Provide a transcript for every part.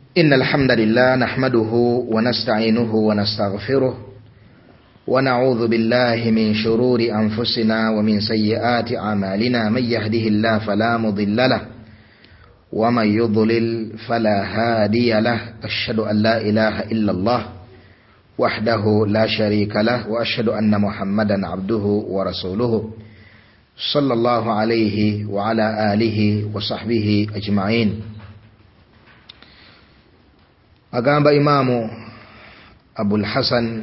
إن الحمد لله نحمده ونستعينه ونستغفره ونعوذ بالله من شرور أنفسنا ومن سيئات أعمالنا. من يهده الله فلا مضل له ومن يضلل فلا هادي له. أشهد أن لا إله إلا الله وحده لا شريك له وأشهد أن محمدا عبده ورسوله صلى الله عليه وعلى آله وصحبه أجمعين. أقام إمام أبو الحسن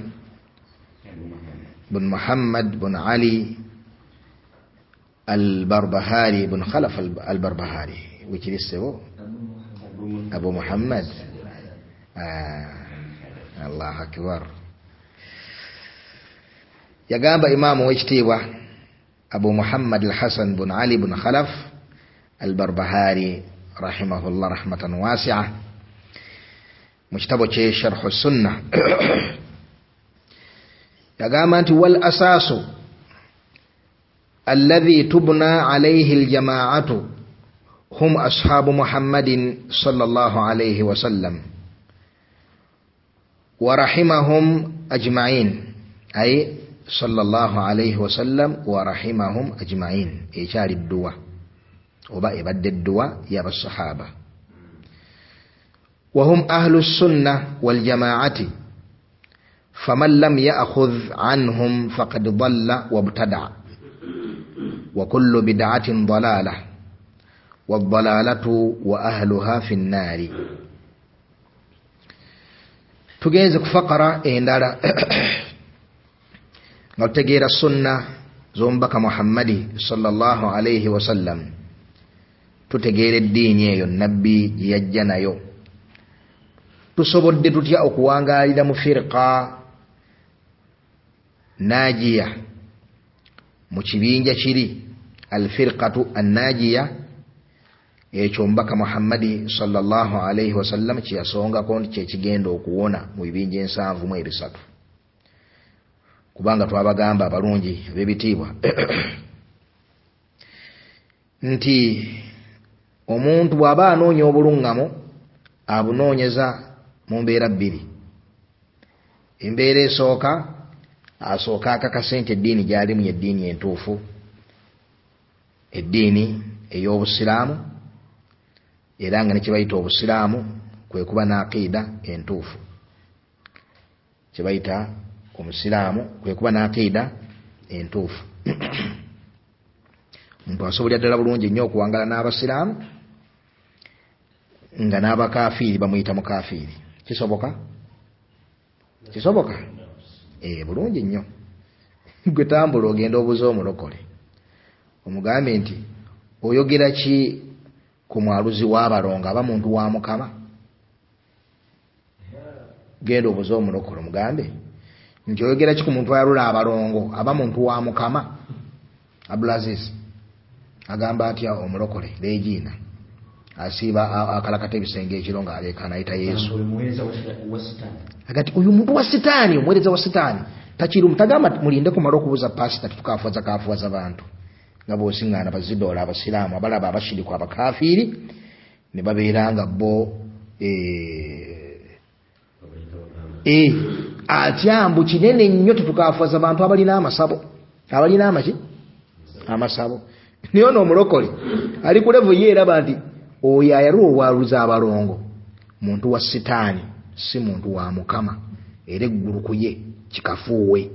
بن محمد بن علي البربهاري بن خلف البربهاري ويجلسه أبو محمد. الله أكبر. يقام إمام ويجتيبه أبو محمد الحسن بن علي بن خلف البربهاري رحمه الله رحمة واسعة. مجتبه شرح السنة. يقام أنت والأساس الذي تبنى عليه الجماعة هم أصحاب محمد صلى الله عليه وسلم ورحمهم أجمعين. أي صلى الله عليه وسلم ورحمهم أجمعين. إيشار الدواء وبعد الدواء يا الصحابة. وهم أهل السنة والجماعة فمن لم يأخذ عنهم فقد ضل وابتدع وكل بدعة ضلالة والضلالة وأهلها في النار. تجيزك فقرة إندارا نتجير السنة زومبك محمد صلى الله عليه وسلم تتجير الدين ينبي يجنا يو tusobodde tutya okuwangaalira mu firqa najiya mu kibinja kiri alfirqatu annajiya ekyo mbaka Muhammadi sallallahu alayhi wasallam kyeyasongako nti kyekigenda okuwona mu bibinja ensanvu mu ebisatu, kubanga twabagamba abalungi b'ebitiibwa nti omuntu bw'aba anoonya obuluŋŋamo abunoonyeza mu mbeera bbiri. Embeera esooka asooka akakasa nti eddiini gy'alimu y'eddiini entuufu, eddiini ey'obusiraamu, era nga ne kye bayita obusiraamu kwe kuba n'aqiida entuufu. Kye bayita omusiraamu kwe kuba n'aqiida entuufu. Omuntu asobolera ddala bulungi nnyo okuwangala n'abasiraamu nga n'abakafiiri bamuyita mukafiiri. Kisoboka? Kisoboka? Bulungi nnyo. Gwe tambula ogenda obuuza omulokole omugambe nti oyogera ki ku mwaluzi w'abalongo aba muntu wa Mukama? Genda obuuza omulokole omugambe nti oyogera ki ku muntu ayalula abalongo aba muntu wa Mukama? Abdulaziz agamba atya omulokole Regina asiba akalakata ebisenge ekiro nga alekana ayita Yesu agati oyo muntu wa sitaani, omuweereza wa sitaani takiru mutagamba mulinde kumala okubuuza pasita kafuwaza bantu nga bw'osiŋŋaana bazidoola abasiraamu abalaba abashiriku abakafiiri ne babeera nga bo atyambu kinene nnyo tetukafuwaza bantu abalina amasabo, abalina amaki amasabo. Niyo n'omulokole ali ku level ye eraba nti oyo ayalwa obwaluza abalongo muntu wa sitaani si muntu wa Mukama, era eggulu ku ye kikafuuwe.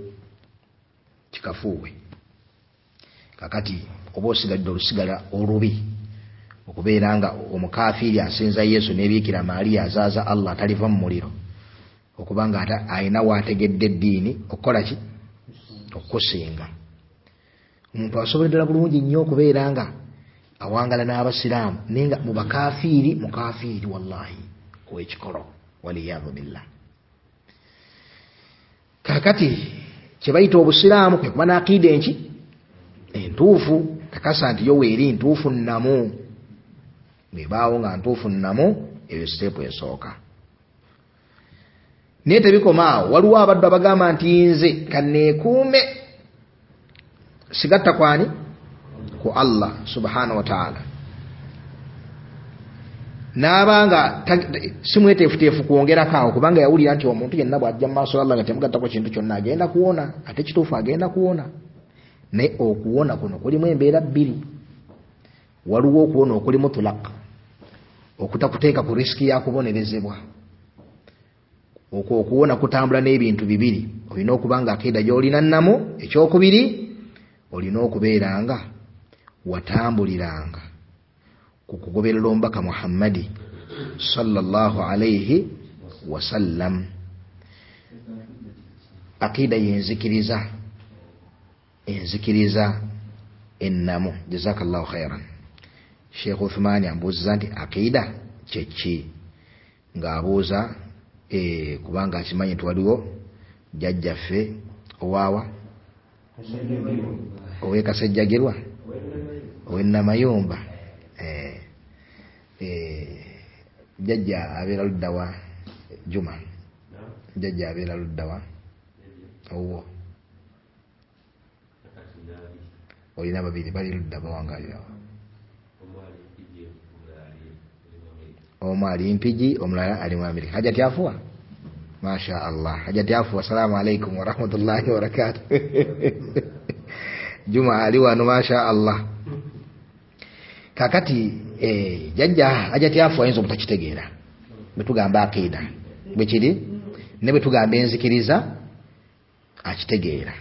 Kakati oba osigadde olusigala olubi okubeera nga omukafiiri asinza Yesu n'ebiikira Maaliya azaaza Allah taliva mu muliro, okubanga ate ayina waategedde eddiini okukola ki? Okukusinga. Omuntu asobola ddala bulungi nnyo okubeera nga awangala n'abasiraamu naye nga mu bakafiiri mukafiiri wallahi ow'ekikolo waliyadhu billah. Kakati kye bayita obusiraamu kwe kuba n'aqiida enki entuufu, kakasa nti yo weeri ntuufu nnamu, bwebaawo nga ntuufu nnamu, eyo siteepu esooka. Naye tebikoma awo, waliwo abaddu abagamba nti nze kanneekuume sigatta kwani? Ku Allah subhanahu wa ta'ala. nabanga simwetefutefu kwongerako awo kubanga yawulira nti omuntu yenna bw'ajja mu maaso Allah nga temugattako kintu kyonna agenda kuwona, ate kituufu agenda kuwona. Naye okuwona kuno kulimu embeera bbiri. Waliwo okuwona okuli mutulaq, okutakuteeka ku risiki ya kubonerezebwa. Okwo okuwona kutambula n'ebintu bibiri. Olina okuba nga akida gy'olina nnamu. Ekyokubiri olina okubeeranga watambuliranga ku kugoberera omubaka Muhammadi sallallahu alayhi wasallam. Akida yenzikiriza, enzikiriza ennamu. Jazakallahu khairan. Sheikh Uthmani ambuuza nti akida kyeki, ng'abuuza kubanga akimanyi nti waliwo jjajjaffe owaawa ow'ekasejjagirwa ow'ennamayumba, jjajja abeera luddawa Juma, jjajja abeera luddawa owwo, olina babiri bali ludda bawangalirawo, omu ali Mpigi omulala ali mu Amerika. Hajati afuwa, masha Allah, hajati afuwa. Assalamu alaikum wa rahmatullahi wa barakatuh. Juma ali wano masha Allah. Kakati jajja hajati afuwa ayinza obutakitegeera bwe tugamba akida bwe kiri ne bwe tugamba enzikiriza akitegeera.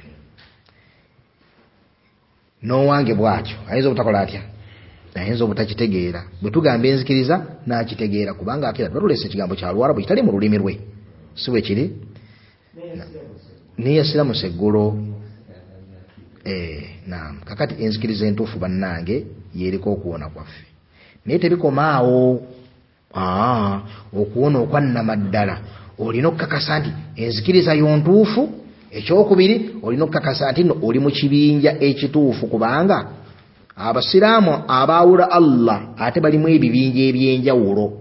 N'owange bw'atyo ayinza obutakola atya, ayinza obutakitegeera. Bwe tugamba enzikiriza n'akitegeera kubanga akida batulese ekigambo kya Luwarabu kitali mu lulimi lwe, si bwe kiri. Niyasiramu seggulo. Naam, kakati enzikiriza entuufu bannange yeriko okuwona kwaffe, naye tebikomaawo. Okuwona okwannamaddala olina okukakasa nti enzikiriza yontuufu. Ekyokubiri olina okukakasa nti no oli mu kibinja ekituufu, kubanga abasiraamu abaawula Allah ate balimu ebibinja ebyenjawulo.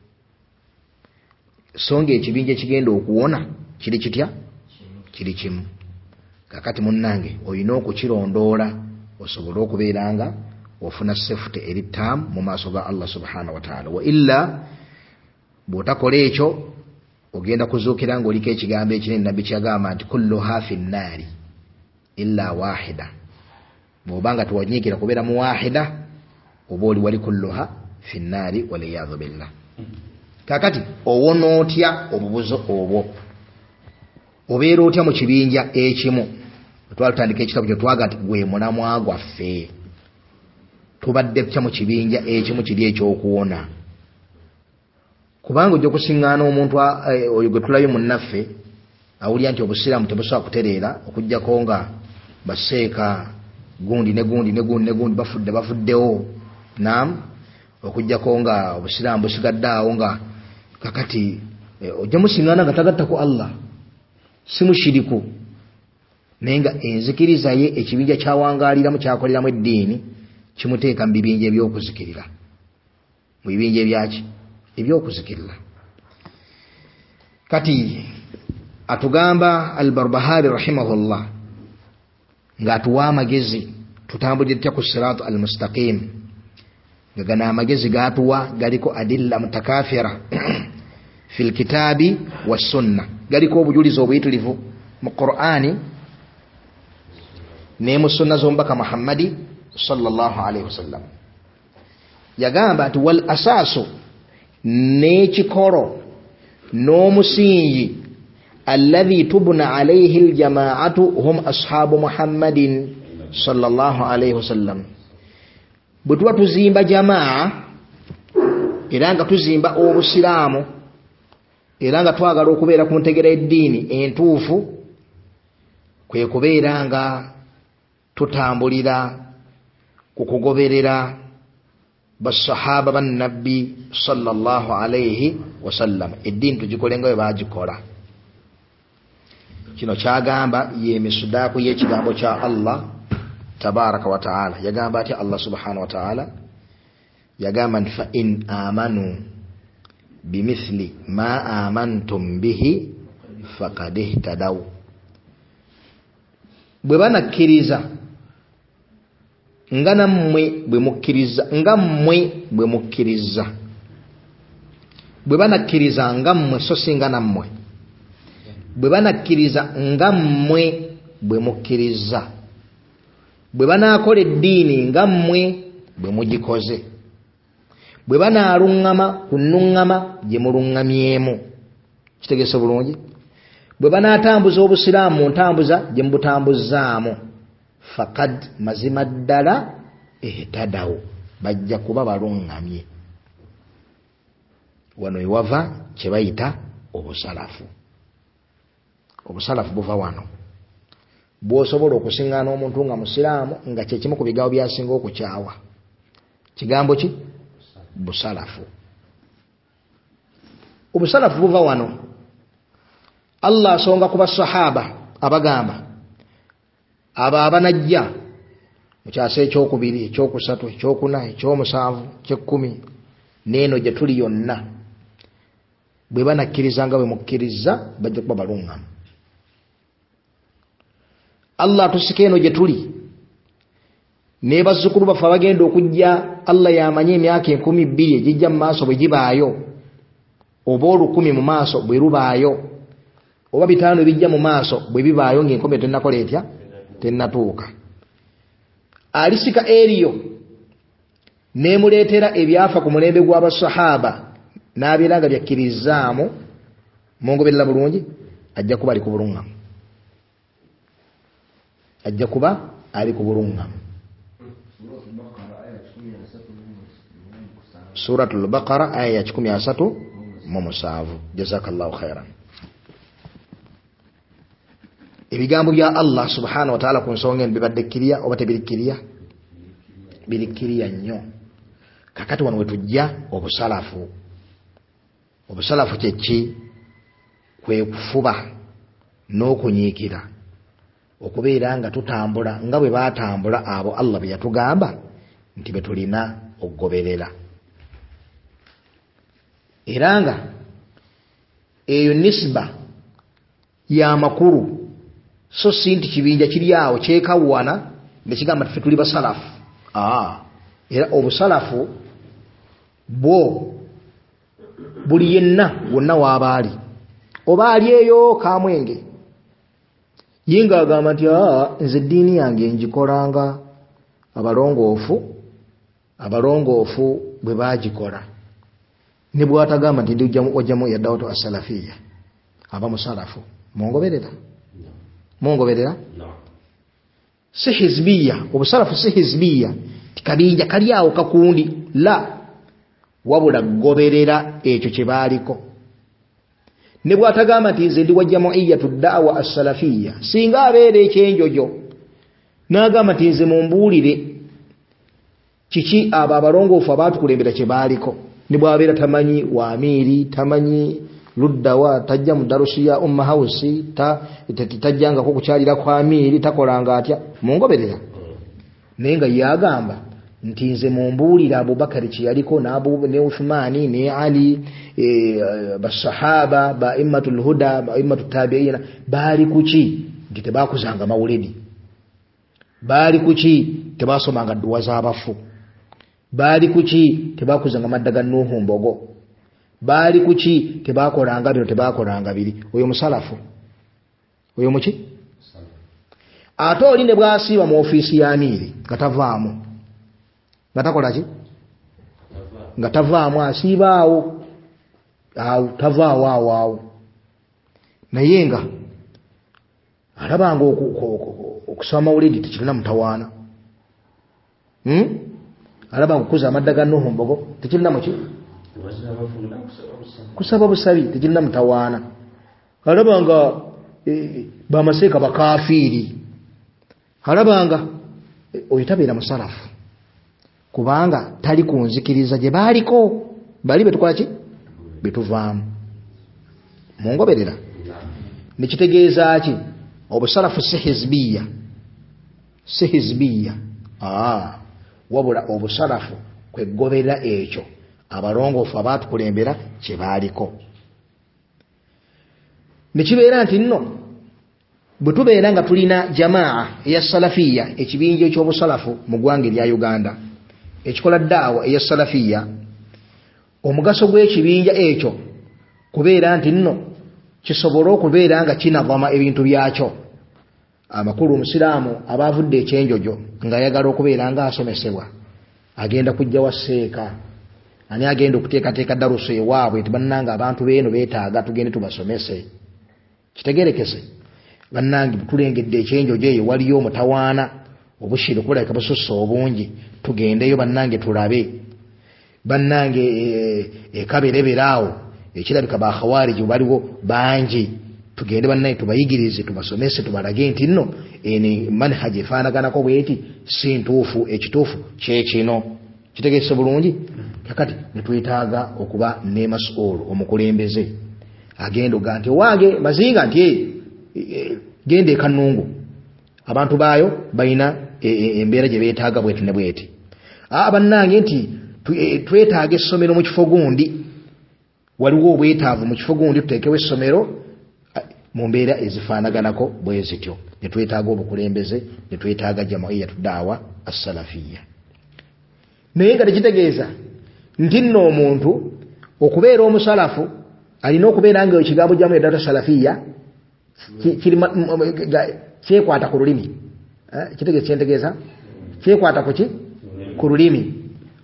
So ng'ekibinja ekigenda okuwona kiri kitya? Kiri kimu. Kakati munnange olina okukirondoola osobole okubeeranga ofuna safety eri ttaamu mu maaso ga Allah subhanahu wa ta'ala. Wa illa bw'otakola ekyo ogenda kuzuukira ng'oliko ekigambo ekinene nabbi kyagamba nti kulluha fi nnaari illa wahida. Bw'obanga tewanyiikira kubeera mu wahida oba oli wali kulluha fi nnaari waliyadhu billah. Kakati owona otya obubuzo obwo? Obeera otya mu kibinja ekimu? Twatandika ekitabo kyo twaga nti gwe munamwa gwaffe, tubadde tutya mu kibinja ekimu kiri ekyokuwona. Kubanga ojja kusiŋŋaana omuntu oyo gwe tulabye munnaffe awulira nti obusiraamu tebusobola kutereera okuggyako nga baseeka gundi ne gundi ne gundi ne gundi bafuddewo. Naam, okuggyako nga obusiraamu busigadde awo nga kakati ojja musiŋŋaana nga tagatta ku Allah, si mushiriku, naye nga enzikiriza ye ekibinja kyawangaaliramu kyakoleramu eddiini kimuteeka mu bibinja ebyokuzikirira, mu bibinja ebyaki ebyokuzikirira. Kati atugamba Al-Barbahari rahimahullah ng'atuwa amagezi tutambulire tutya ku siraatu al-mustaqim, nga gano amagezi g'atuwa galiko adilla mutakafira fil kitaabi wa sunna, galiko obujulizi obuyitirivu mu Qur'ani ne mu sunna z'omubaka Muhammadi sallallahu alayhi wasallam. Yagamba nti wal asaasu, n'ekikolo n'omusingi alladhi tubna alayhi aljamaatu hum ashaabu Muhammadin sallallahu alayhi wasallam. Bwe tuba tuzimba jamaa era nga tuzimba obusiraamu era nga twagala okubeera ku ntegera eddiini entuufu, kwe kubeera nga tutambulira ku kugoberera basahaba bannabbi sallallahu alayhi wasallam. Eddiini tugikole nga bwe baagikola. Kino kyagamba ye misudaaku y'ekigambo kya Allah tabaraka wa ta'ala. Yagamba ati Allah subhanahu wa ta'ala yagamba nti fa in amanu bimithli ma amantum bihi faqad ihtadaw. Bwe banakkiriza nga nammwe bwe mukkiriza, nga mmwe bwe mukkiriza, bwe banakkiriza nga mmwe so singa nammwe, bwe banakkiriza nga mmwe bwe mukkiriza, bwe banaakola eddiini nga mmwe bwe mugikoze, bwe banaaluŋŋama ku nnuŋŋama gye muluŋŋamyemu. Kitegeese bulungi? Bwe banaatambuza obusiraamu mu ntambuza gye mubutambuzzaamu, fakad mazima ddala ehtadawo, bajja kuba baluŋŋamye. Wano ewava kye bayita obusalafu. Obusalafu buva wano. Bw'osobola okusiŋŋaana omuntu nga musiraamu nga kye kimu ku bigambo byasinga okukyawa. Kigambo ki? Busalafu. Obusalafu buva wano. Allah asonga ku basahaba abagamba abo abanajja mu kyasa ekyokubiri, ekyokusatu, ekyokuna, ekyomusanvu, eky'ekkumi n'eno gye tuli yonna, bwe banakkiriza nga bwe mukkiriza bajja kuba baluŋŋamu. Allah atusika eno gye tuli ne bazzukulu baffe abagenda okujja, Allah yamanyi emyaka 2,000 egijja mu maaso bwe gibaayo, oba 10,000 mu maaso bwe lubaayo, oba 5 ebijja mu maaso bwe bibaayo ng'enkomerero tennakola etya, tennatuuka. Alisika eriyo nemuleetera ebyafa ku mulembe gw'abasahaba n'abeera nga byakkirizaamu, mungoberera bulungi, ajja kuba ali ku buluŋŋamu. Ajja kuba ali ku buluŋŋamu. Suratul Baqara aya ya 137. Jazakallahu khairan. Ebigambo bya Allah subhanahu wa ta'ala ku nsonga bibadde kkiriya oba tebirikkiriya? Birikkiriya nnyo. Kakati wano we tujja obusalafu. Obusalafu kye ki? Kwe kufuba n'okunyiikira, okubeera nga tutambula nga bwe baatambula abo Allah bye yatugamba nti be tulina okugoberera. Era nga eyo nisba ya makulu, so si nti kibinja kiri awo kyekawwana ne kigamba ffe tuli basalafu. Era obusalafu bwo buli yenna wonna w'abaali, oba ali eyo Kamwenge yinga agamba nti nze eddiini yange ngikolanga abalongoofu bwe baagikola, ne bw'atagamba nti ndi wajjamu yaddawato asalafiya, aba musalafu. Mungoberera? Si hizbiya. Obusalafu si hizbiya, tikabinja kali awo kakundi, la, wabula goberera ekyo kye baaliko. Ne bw'atagamba nti nze ndi wajjamuiyatu da'wa as-salafiya, singa abeera ekyenjojo n'agamba nti nze mumbuulire kiki abo abalongoofu abaatukulembera kye baaliko, ne bw'abeera tamanyi waamiiri, tamanyi luddawa, tajja mu darusiya umma hausi, tajjangako kukyalira kwa amiiri, takolanga atya. Mungoberera? Naye nga yagamba nti nze mumbuulira Abubakari kye yaliko, ne Uthmani ne Ali, basahaba ba immatul huda, ba immatul tabi'ina, baali kuki? Nti tebakuzanga mawulidi, baali kuki? Tebasomanga dduwa z'abafu, baali kuki? Tebakuzanga madda ga Nuhu mbogo, baali kuki? Tebakolanga bino, tebakolanga biri. Oyo musalafu. Oyo muki? Ate oli ne bw'asiiba mu ofiisi ya amiiri nga tavaamu, nga takola ki? Nga tavaamu, asiiba awo tavaawo awo. Naye nga alabanga okusoma mawulidi tekirina mutawaana, alabanga okukuza amadda ga Nuhu mbogo tekirina muki? Kusaba busabi tekirina mutawaana. Alabanga bamaseeka bakafiiri, alabanga oyo tabeera musalafu, kubanga tali kunzikiriza gye baaliko bali betukola ki? Betuvaamu. Mungoberera? Nekitegeeza ki? Obusalafu si hizbiya, si hizbiya. Wabula obusalafu kwegoberera ekyo abalongoofu abaatukulembera kye baaliko. Ne kibeera nti nno bwe tubeera nga tulina jamaa eya salafiya, ekibinja eky'obusalafu mu ggwanga erya Uganda ekikola daawa eya salafiya, omugaso gw'ekibinja ekyo kubeera nti nno kisobola okubeera nga kinavama ebintu byakyo. Amakulu omusiraamu abaavudde ekyenjojo ng'ayagala okubeera nga asomesebwa agenda kujja wa seeka ani agenda okuteekateeka daruso ewaabwe nti bannange abantu beeno beetaaga tugende tubasomese. Kitegerekese bannange tulengedde ekyenjojo eyo waliyo omutawaana obushiru kulabika bususse obungi tugendeyo bannange tulabe. Bannange ekabereberaawo ekirabika bakhawariji baliwo bangi tugende bannange tubayigirize tubasomese tubalage nti nno eni manhaji efaanaganako bweti si ntuufu ekituufu kyekino. Kitegeese bulungi. Kakati netwetaaga okuba ne mas'ul omukulembeze agenda oga nti wange mazinga nti gende Kanungu abantu baayo balina embeera gye beetaaga bweti ne bweti. Bannange nti twetaaga essomero mu kifo gundi waliwo obwetaavu mu kifo gundi tuteekewo essomero mu mbeera ezifaanaganako bwe zityo. Ne twetaaga obukulembeze ne twetaaga jamaiyyatu daawa as-salafiyya. Naye nga tekitegeeza nti nno omuntu okubeera omusalafu alina okubeera nga ekigambo jamu edata salafiyya kyekwata ku lulimi. Kitegeeza kyentegeeza kyekwata ku ki ku lulimi.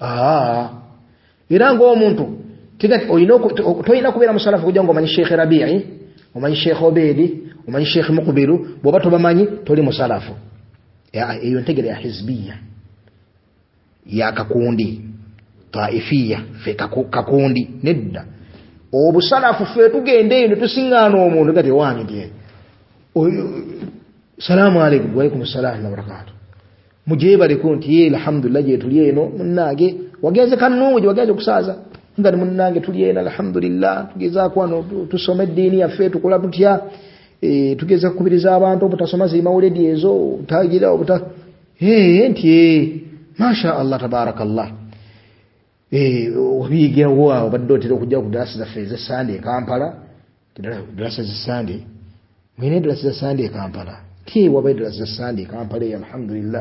Era ng'omuntu tolina kubeera musalafu kujja nga omanyi Sheikh Rabi'i omanyi Sheikh Obedi omanyi Sheikh Muqbilu bw'oba tobamanyi toli musalafu. Eyo ntegere ya hizbiyya ya kakundi taifiyya fe kakundi nedda. Obusalafu fe tugende eno tusiŋŋaana omuntu gati wange ndiye salaamu alaykum wa alaykum salaam wa barakatuh mujebale ko nti alhamdulillah je tuli eno munnange wagenze Kanungu je wagenze kusaaza nga munnange tuli eno alhamdulillah tugeza kwano tusome dini yaffe tukola tutya tugeza kubiriza abantu obutasoma zimawuledi ezo tagira obuta nti masha Allah tabarakallah wabige wao badotera okujja ku darasa za feze Sunday Kampala darasa za Sunday mwene darasa za Sunday Kampala ki wabe darasa za Sunday Kampala alhamdulillah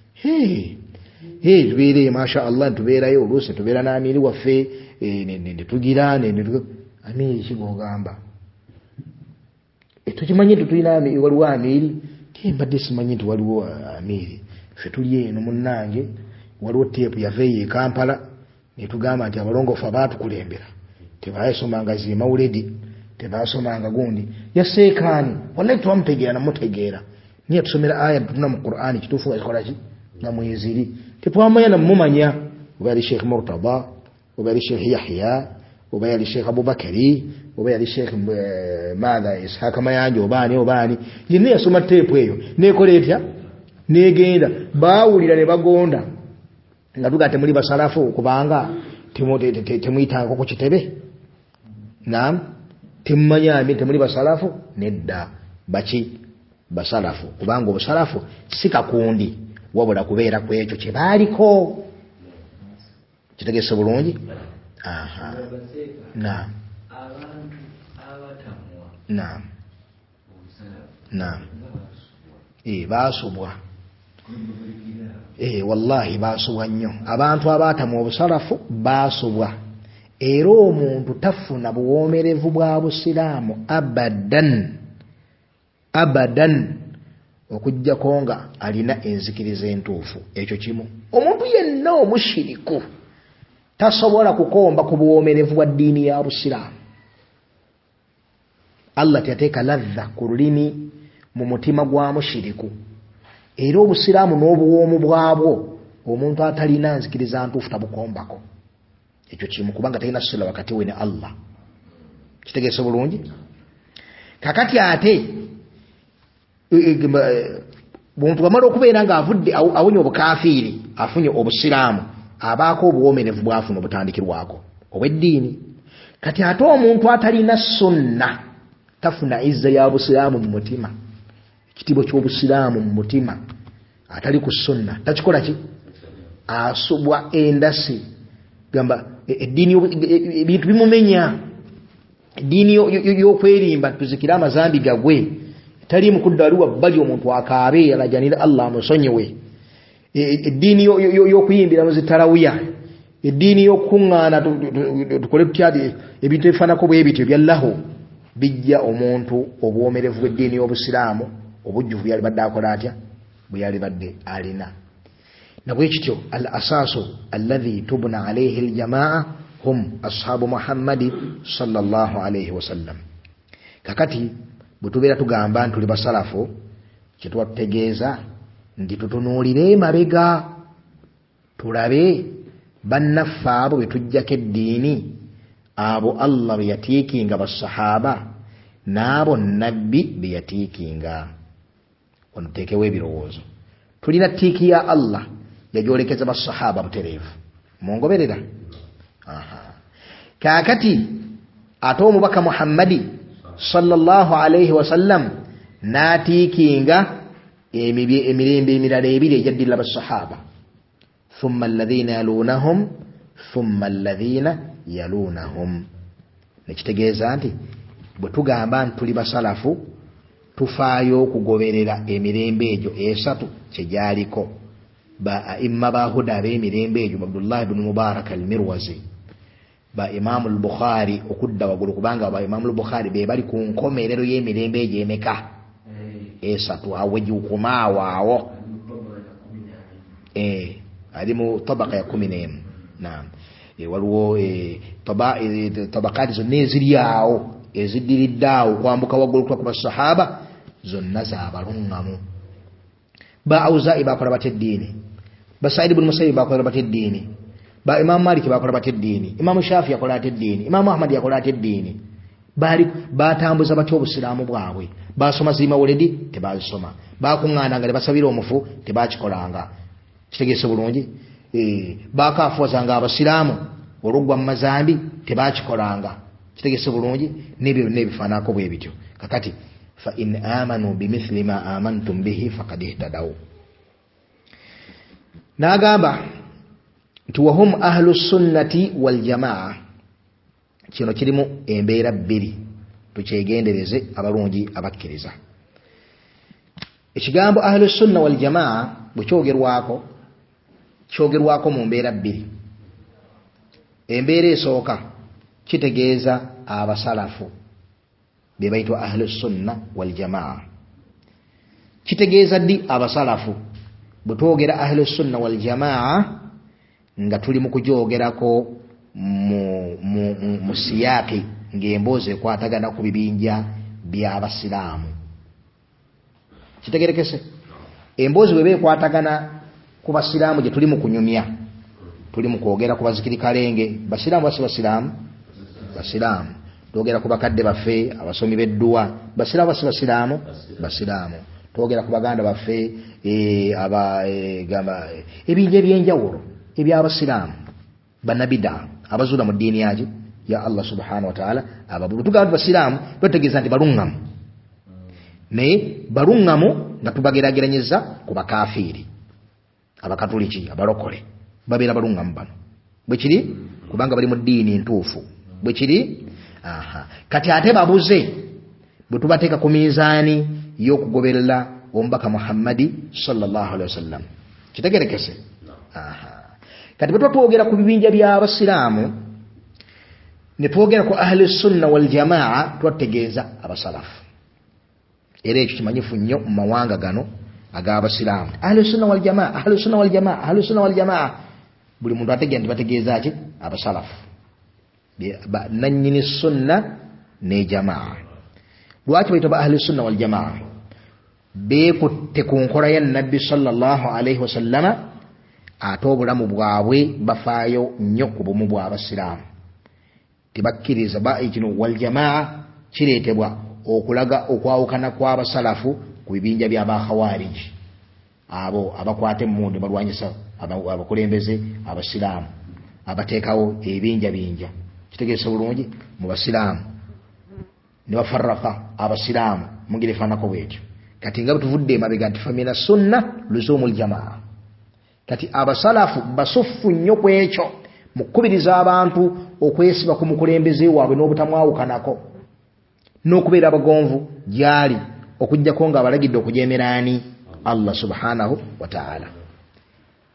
tubere masha Allah tuberayo oluse tubera na amiri waffe ne tugirane ne amiri kigogamba tukimanyi tutulina amiri waliwo amiri mbadde simanyi nti waliwo amiri ffe tuli eno munnange waliwo teepu yaveye Kampala netugamba nti abalongofu abaatukulembera tebayasomanga zimawuledi tebasomanga gundi yaseekaani wallahi twamutegeera namutegeera niye tusomera aya tuna mu Qur'ani kituufu akola ki na mweziri tetwamanya namumanya oba yali Sheikh Murtada oba yali Sheikh Yahya oba yali Sheikh Abubakari oba yali Sheikh Madha Ishaq Mayanja obaani yinne yasoma teepu eyo nekola etya negenda baawulira ne bagonda nga tugate muli basalafu kubanga temuyitanga ku kitebe naam timmanya muli basalafu nedda baki basalafu kubanga obusalafu sikakundi wabula kubeera ku ekyo kye baaliko. Kitegeese bulungi. Naam baasubwa wallahi baasubwa nnyo abantu abaatamu obusalafu baasubwa. Era omuntu tafuna buwoomerevu bwa busiraamu abadan okujjako nga alina enzikiriza entuufu. Ekyo kimu. Omuntu yenna omushiriku tasobola kukomba ku buwoomerevu bwa ddiini ya busiraamu. Allah teyateeka ladha ku lulimi mu mutima gwa mushiriku. Era obusiraamu n'obuwoomu bwabwo omuntu atalina nzikiriza ntuufu tabukombako. Ekyo kimu kubanga talina sula wakati we ne Allah. Kitegeese bulungi. Kakati ate omuntu bwamala okubeera nga avudde awonye obukafiiri afunye obusiraamu abaako obuwoomerevu bwafuna obutandikirwako obw'eddiini. Kati ate omuntu atalina sunna tafuna izza ya busiraamu mu mutima, ekitiibwa ky'obusiraamu mu mutima, atali ku sunna takikola ki? Asubwa endasi. Gamba eddiini ebintu bimumenya, eddiini y'okwerimba tuzikira amazambi gagwe tali mukudda waliwo bbali omuntu akaabe alajanira Allah amusonyewe, eddiini y'okuyimbira mu zitarawiya eddiini y'okuŋŋaana tukole tutyadi ebintu ebifaanako bwe bityo byallahu bijja omuntu obwomerevu bw'eddiini y'obusiraamu obujjuvu byali badde akola atya bwe yali badde alina. nabwe kityo al asaasu alladhi tubna alayhi al jamaa hum ashabu Muhammadi sallallahu alayhi wasallam. kakati bwe tubeera tugamba nti tuli basalafu kyetuba tutegeeza nti tutunuulire emabega tulabe bannaffe abo bwe tujjako eddiini abo Allah bye yatiikinga basahaba n'abo nabbi bye yatiikinga. wano tuteekewo ebirowoozo. tulina ttiiki ya Allah yagyolekeza basahaba butereevu mungoberera. kaakati ate omubaka Muhammadi sallallahu alayhi wasallam n'atiikinga emirembe emirala ebiri ejaddirira basahaba thumma alladhina yalunahum thumma alladhina yalunahum. nekitegeeza nti bwe tugamba nti tuli basalafu tufaayo okugoberera emirembe egyo esatu kyegyaliko ba aimma bahuda ab'emirembe egyo Abdullah ibn Mubarak al-Mirwazi ba Imam al-Bukhari okudda waggulu kubanga ba Imam al-Bukhari be bali ku nkomerero y'emirembe egyo emeka esatu awejukumaawo awo ali mu tabaka ya 11. naam waliwo tabakati zonna eziri awo eziddiridde awo kwambuka waggulu ku basahaba zonna z'abalungamu. ba Auza'i bakola batya eddiini, ba Sa'id ibn Musayyib bakola batya eddiini, ba Imam Malik bakola batya eddiini, Imam Shafi yakola atya eddiini, Imam Ahmad yakola atya eddiini. batambuza batya obusiraamu bwabwe. basoma zimawuledi tebazisoma, bakuŋŋaananga ne basabira omufu tebakikolanga. kitegeese bulungi. bakaafuwazanga abasiraamu olugwa mu mazambi tebakikolanga. kitegeese bulungi. n'ebyo byonna ebifaanako bwe bityo. kakati fa in amanu bimithli ma amantum bihi faqad ihtadaw. n'agamba nti wahum ahlu sunnati wal jamaa. kino kirimu embeera bbiri tukyegendereze abalungi abakkiriza. ekigambo ahlu sunna wal jamaa bwe kyogerwako mu mbeera bbiri. embeera esooka kitegeeza abasalafu be bayitwa ahlu sunna wal jamaa. kitegeeza ddi abasalafu? bwe twogera ahlu sunna wal jamaa nga tuli mu kujoogerako mu siyaaki ng'emboozi ekwatagana ku bibinja by'abasiraamu. kitegerekese emboozi bwe beekwatagana ku basiraamu gye tuli mu kunyumya, tuli mu kwogera ku bazikirikalenge basiraamu basi basiraamu, twogera ku bakadde baffe abasomi b'edduwa basiraamu basi basiraamu, twogera ku baganda baffe gamba ebinja ebyenjawulo eby'abasiraamu bannabida abazuula mu ddiini yaki ya Allah subhanahu wa ta'ala. tugamba basiraamu twetegeeza nti balungamu, naye balungamu nga tubagerageranyeza ku bakafiiri abakatuliki abalokole babeera balungamu bano bwe kiri kubanga bali mu ddiini ntuufu bwe kiri. kati ate babuze bwe tubateeka ku miizaani y'okugoberera omubaka Muhammadi sallallahu alaihi wasallam. kitegerekese. kati bwe twogera ku bibinja by'abasiraamu ne twogera ku ahli sunna wal jamaa twategeeza abasalafu. era ekyo kimanyifu nnyo mu mawanga gano ag'abasiraamu. ahli sunna wal jamaa, ahli sunna wal jamaa, ahli sunna wal jamaa, buli muntu ategeera nti bategeeza ki? abasalafu nannyini sunna ne jamaa. lwaki bayitwa ba ahli sunna wal jamaa? beekutte ku nkola ya nabbi sallallahu alaihi wasallama, ate obulamu bwabwe bafaayo nnyo ku bumu bw'abasiraamu. tebakkiriza kino wal jamaa kireetebwa okulaga okwawukana kw'abasalafu ku bibinja by'abakhawariji, abo abakwata emmundu balwanyisa abakulembeze abasiraamu abateekawo ebinja binja. kitegeeza bulungi mu basiraamu ne bafarraka abasiraamu mu ngeri efaanako bwetyo. kati nga bwetuvudde emabega nti famina sunna luzumul jamaa. kati abasalafu basuffu nnyo ku ekyo mu kukubiriza abantu okwesiba ku mukulembeze waabwe n'obutamwawukanako n'okubeera abagonvu gyali okujjako nga abalagidde okujeemeraani Allah subhanahu wa ta'ala.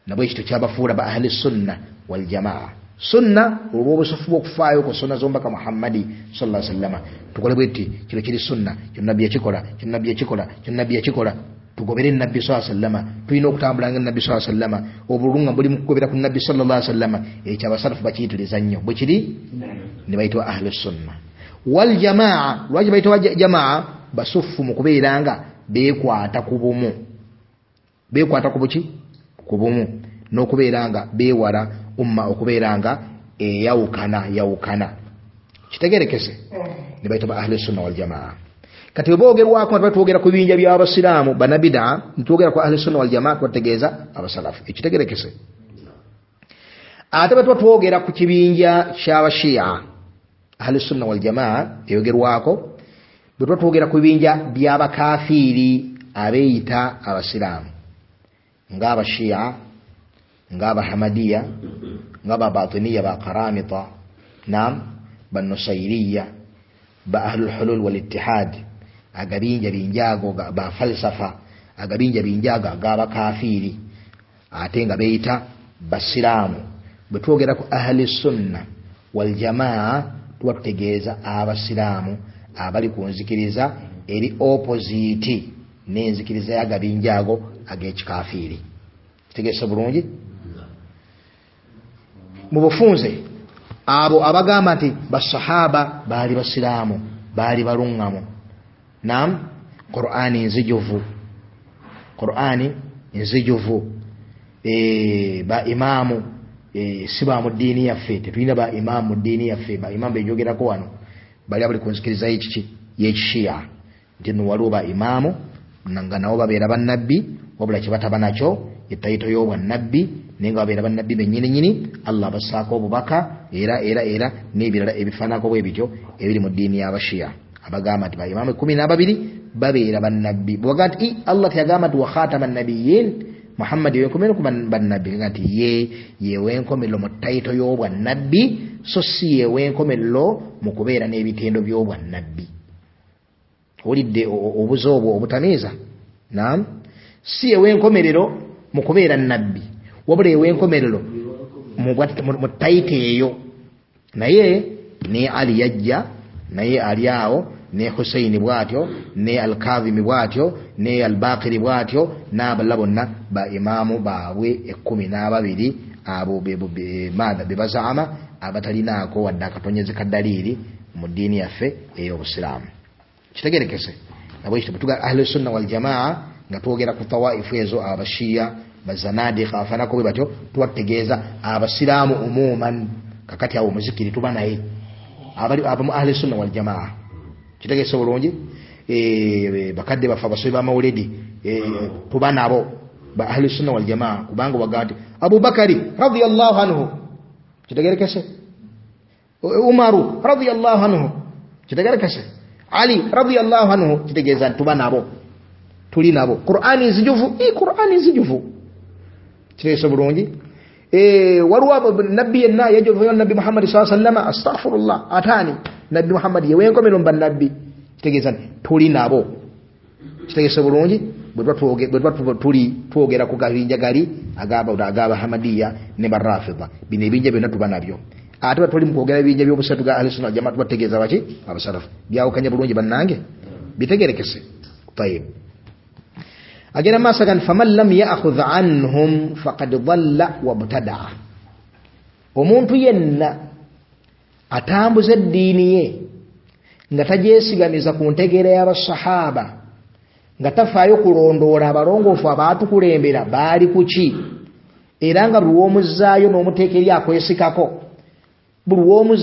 nabwe kito kyabafuula ba ahli sunna wal jamaa. Sunna obusufu bw'okufaayo ku sunna z'omubaka Muhammadi sallallahu alaihi wasallam. Tukole bweti kino kiri sunna, kino nabbi yakikola, kino nabbi yakikola, kino nabbi yakikola. Tugobere nabbi sallallahu alaihi wasallam, tulina okutambula nga nabbi sallallahu alaihi wasallam, obulunga buli mu kugobera ku nabbi sallallahu alaihi wasallam. Ekyabasalafu bakiyitiriza nnyo bwe kiri ne bayitwa ahli sunna wal jamaa. Lwaki bayitwa jamaa? Basufu mu kubeeranga beekwata ku bumu, beekwata ku buki? Ku bumu, n'okubeeranga beewala umma okubeeranga yawukana. Kitegerekese ne bayitwa ahli sunna wal jamaa. Kati obogerwako batwogera ku binja by'abasiraamu banabida, ntwogera ku ahli sunna wal jamaa twategeeza abasalafu. Ekitegerekese ate batwogera ku kibinja ky'abashia ahli sunna wal jamaa eyogerwako, batwogera ku binja by'abakafiiri abeeyita abasiraamu ng'abashia, ng'abahamadiya, ng'ababatiniya, ba karamita, naam, banusayriya, ba ahlul hulul wal ittihad, agabinja binjago ba falsafa, agabinja binjaga ag'abakafiiri ate nga beeyita basiraamu. Bwe twogera ku ahli sunna wal jamaa tubategeeza abasiraamu abali ku nzikiriza eri opposite n'enzikiriza y'agabinjago ag'ekikafiiri. Kitegeeza bulungi? Mu bufunze abo abagamba nti basahaba baali basiraamu, baali balungamu. Naam, Qur'ani nzijuvu, Qur'ani nzijuvu. Ba imamu siba mu ddiini yaffe, tetulina ba imamu mu ddiini yaffe. Ba imamu bejogerako wano bali abali kunzikiriza y'ekishia nti no waliwo ba imamu nga nabo babeera bannabbi, wabula kye bataba nakyo ettayito y'obwannabbi, naye nga babeera bannabbi bennyini Allah bassaako obubaka era n'ebirala ebifaanako bwe bityo ebiri mu ddiini y'abashia abagamba nti ba imamu 12 babeera bannabbi. Bw'aga nti Allah teyagamba nti wa khataman nabiyyin Muhammad yewenkomerero ku bannabbi, nti yewenkomerero mu ttayito y'obwannabbi, so si yewenkomerero mu kubeera n'ebitendo by'obwannabbi. Olidde obuzo obwo obutamiiza? Naam, si yewenkomerero mu kubeera nabbi, wabula yewenkomerero mu ttayito eyo. Naye ne Ali yajja, naye ali awo, ne Husaini bwatyo, ne Al-Kadhimi bwatyo, ne Al-Baqiri bwatyo, n'abalala bonna ba imamu baabwe 12 abo bebazaama abatalinaako wadde akatonyezi kaddaliiri mu ddiini yaffe ey'obusiraamu. Kitegerekese nabwe kityo tuga ahli sunna wal jamaa nga twogera ku tawaifu ezo abashia bazanadiqa afanako bwe batyo tubategeeza abasiraamu umuman. Kakati awo muzikiri tuba naye abali abamu ahli sunna wal jamaa. Kitegeeza bulungi bakadde bafa basobe ba maulidi tuba nabo ba ahli sunna wal jamaa kubanga bagati Abu Bakari radhiyallahu anhu. Kitegerekese Umaru radhiyallahu anhu. Kitegerekese Ali radhiyallahu anhu. Kitegeeza tuba nabo, tuli nabo. Qur'ani nzijuvu, Qur'ani nzijuvu. Kitegeeza bulungi waliwo nabbi yenna yajovayo nabbi Muhammad sallallahu alaihi wasallam, astaghfirullah atani nabbi Muhammad yewenkomero mba nabbi. Kitegeeza tuli nabo. Kitegeeza bulungi bwe tuli twogera ku gabinja gali agaba Hamadiya ne Barrafida, bino ebinja byonna tuba nabyo. Ate tuli mu kwogera ebinja by'obusatu ga ahli sunna jamaa tubategeeza baki abasalafu. Byawukanya bulungi bannange bitegerekese. Tayib, agenda masagan faman lam ya'khudh anhum faqad dhalla wa btada'a. Omuntu yenna atambuza eddiini ye nga tajeesigamiza ku ntegeera y'abasahaba, nga tafaayo kulondoola abalongoofu abaatukulembera baali kuki, era nga buli w'omuzzaayo n'omuteekeri akwesikako, buli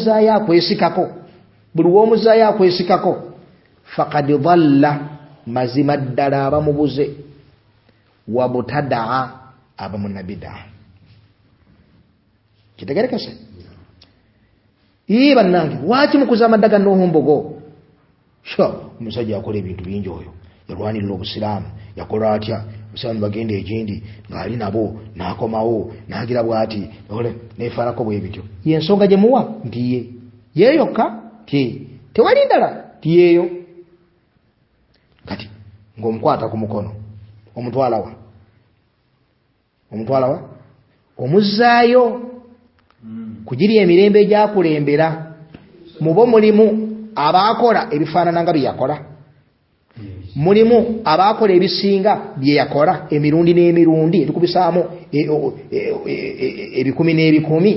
w'omuzzaayo akwesikako, faqad dhalla, mazima ddala abamubuze, wa butadaa, abamunabidaa. Kitegerekese bannange lwaki mukuza amaddaga n'ohumbogo? Omusajja akola ebintu bingi oyo, yalwanirira obusiraamu, yakola atya obusiraamu bagenda egindi ng'ali nabo n'akomawo n'agira bw'ati neefaanako bwe bityo. Y'ensonga gye muwa nti ye yokka, tewali ndala, ti yeeyo. Kati ng'omukwata ku mukono omutwala wa omuzaayo kugiri emirembe gyakulembera mubo mulimu abaakola ebifaanana nga bye yakola, mulimu abaakola ebisinga bye yakola emirundi n'emirundi ebikubisaamu ebikumi n'ebikumi.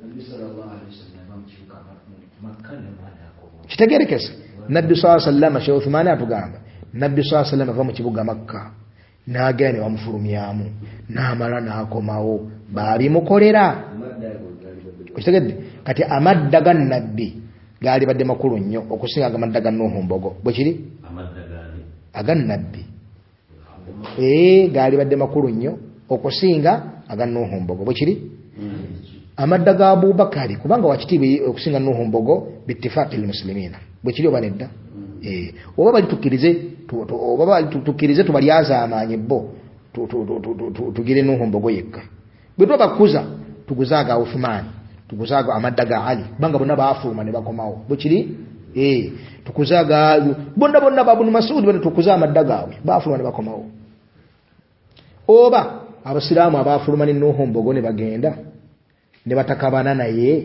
Kitegerekese Nabbi sallallahu alaihi wasallam Sheikh Uthman atugamba Nabbi sallallahu alaihi wasallam ava mu kibuga Makka n'agenda ne bamufulumyamu n'amala n'akomawo baabimukolera. Kitegedde kati amadda ga Nabbi gaali badde makulu nnyo okusinga amadda ga Nuhu Mbogo bwe kiri aga Nabbi gaali badde makulu nnyo okusinga aga Nuhu Mbogo bwe kiri amadda ga Abubakari kubanga wakitiibwa okusinga Nuhu Mbogo bittifaqil muslimina bwe kiri oba nedda oba bali tukkirize tubalyaza amaanyi bo tugire Nuhu Mbogo yekka bwe tubakuza tuguzaaga Uthman tuguzaaga amadda ga Ali banga bonna baafuluma ne bakomawo bwe kiri tukuzaaga bonna babu Mas'ud bano tukuza amadda gaabwe baafuluma ne bakomawo. Oba abasiraamu abaafuluma ne Nuhu Mbogo ne bagenda ne batakabana naye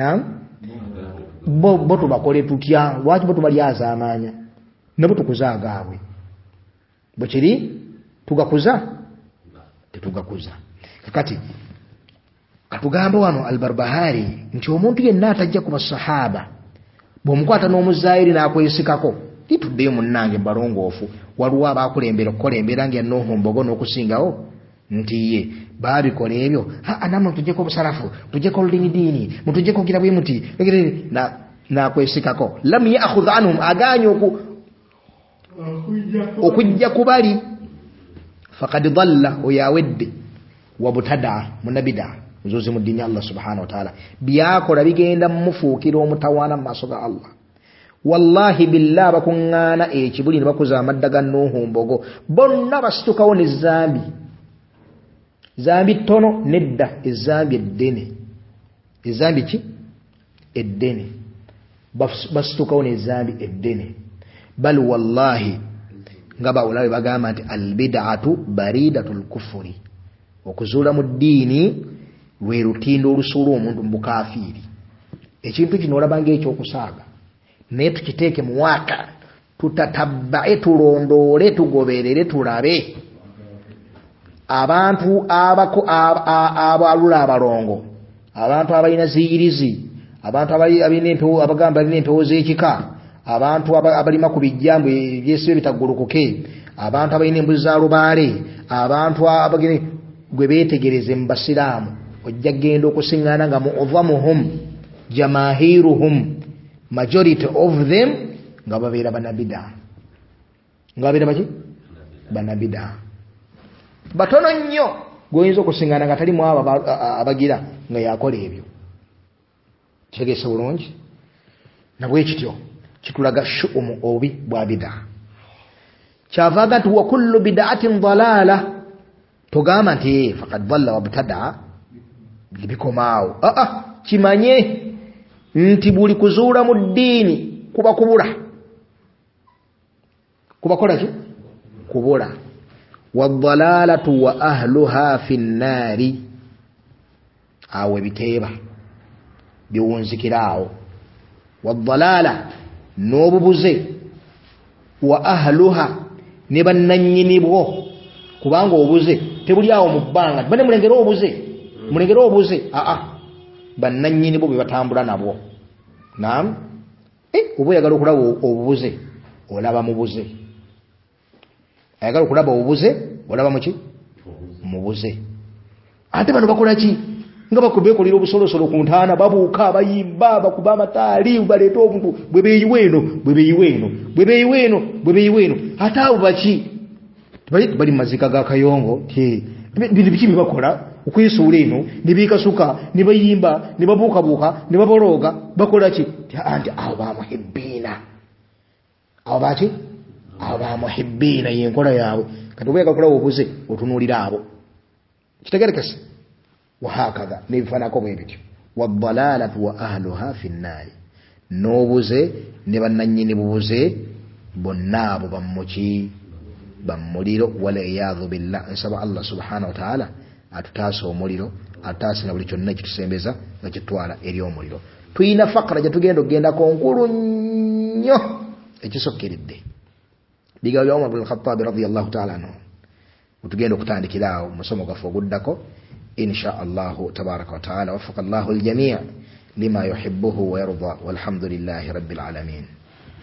bo tubakole tutya lwaki bo tubalyaza amaanya nabo tukuzaaga abwe bwe kiri tugakuza tetugakuza. Kakati katugambe wano Al-Barbahari nti omuntu yenna atajja ku basahaba bw'omukwata n'omuzaayiri n'akwesikako lituddeyo munnange balongoofu waliwo abaakulembera okukola embeera nga Nuhu Mbogo n'okusingawo nti ye baabikola ebyo namwe tujjeko obusalafu tujjeko oludinidiini mutujjeko gira bwe muti n'akwesikako lam ya'khudh anhum agaanye okujja kubali faqad dhalla oyawedde wabutada munabida nzuzi mu dini Allah subhanahu wa ta'ala byakola bigenda mumufuukira omutawaana mu maaso ga Allah. Wallahi billah bakuŋŋaana ekibuli ne bakuza amadda ga Nuhu Mbogo bonna basitukawo ne zambi ttono nedda ezambi eddene ezambi ki eddene basitukawo ne zambi eddene bal wallahi nga bawulabe bagamba nti albid'atu baridatul kufuri okuzuula mu ddiini lwe lutindo olusuula omuntu mu bukafiiri. Ekintu kino olabanga ekyokusaaga naye tukiteeke mu waka tutatabbae tulondoole tugoberere tulabe abantu abalula abalongo abantu abalina ziyirizi abantu abagamba balina empewo z'ekika abantu abalima ku bijjambu ebyesibe bitagulukuke abantu abalina embuzi za lubaale abantu abagene gwe beetegereze mu basiraamu ojja genda okusiŋŋaana nga mu'azzamuhum jamahiruhum majority of them nga babeera banabida nga babeera baki banabida batono nnyo goyinza okusiŋŋaana nga talimu abo abagira nga yakola ebyo. Kitegeese bulungi nabwe kityo kitulaga shu'umu obubi bwa bida. Kyavaaga nti wa kullu bid'atin dalaala togamba nti faqad dhalla wabtada bikomaawo kimanye nti buli kuzuula mu ddiini kuba kubula kuba kola ki kubula. Wadhalalatu wa ahluha fi nnaari awo ebiteeba biwunzikiraawo. Wadhalala n'obubuze wa ahluha ne bannannyini bwo kubanga obuze tebuli awo mu bbanga bane mulengera obuze bannannyini bwo bwe batambula nabwo. Naam oba oyagala okulaba obubuze olaba mubuze ayagala okulaba obubuze olaba muki mubuze. Ate bano bakola ki nga bakubeekolera obusolosolo ku ntaana babuuka bayimba bakuba amataali baleeta obuntu bwe beeyiweeno ate abo baki bali mu mazika ga Kayongo bino biki bye bakola okwesuula eno ne beekasuka ne bayimba ne babuukabuuka ne babolooga bakola ki anti abo bamuhibbiina abo baki abo bamuhibbiina yenkola yaabwe. Kati oba oyagala okulaba obuze otunuulira abo kitegerekese wahakadha nebifanako bwe bityo. Wadhalalatu wa ahluha fi nnaari n'obuze ne bannannyini bubuze bonna abo bammuki bammuliro wal iyadhu billah. Nsaba Allah subhanahu wa ta'ala atutaasa omuliro, atutaasa na buli kyonna kitusembeza nga kitwala eri omuliro. Tuyina fakra gye tugenda okugendako nkulu nnyo ekisokkeredde. Bigambo bya Umar ibn al-Khattab radiyallahu ta'ala anhu. Tugenda okutandikira awo musomo gwaffe oguddako insha Allah tabaraka wa ta'ala. Waffaqa Allahu al-jami' lima yuhibbuhu wa yarda walhamdulillahi rabbil alamin.